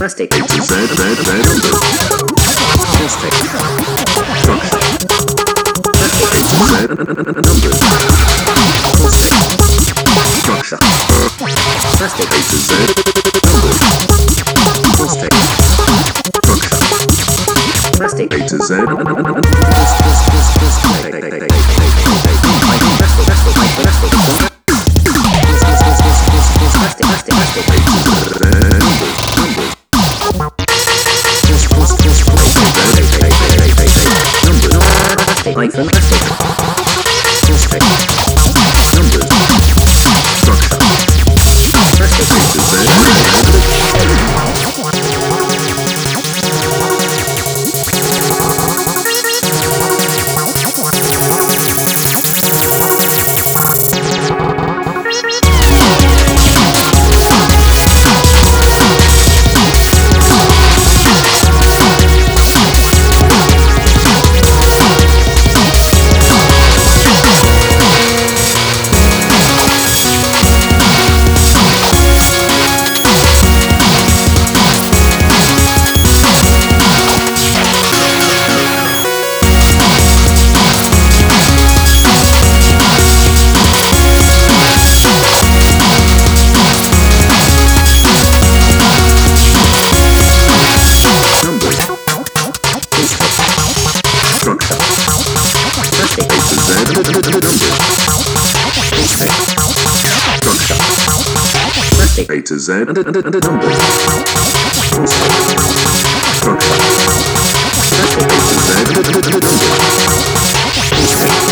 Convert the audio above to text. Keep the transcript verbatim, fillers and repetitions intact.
plastic, A to Z, Z, Z, numbers. plastic, Structure. plastic, A to Z, numbers. Structure. plastic, A to Z, numbers. plastic, Structure. plastic, A to Z, hyphen plastic, plastic, numbers. Structure. plastic, A to Z, A to Z, and a, and a, and a numbers. Structure. A to Z, and a, and a, and a numbers.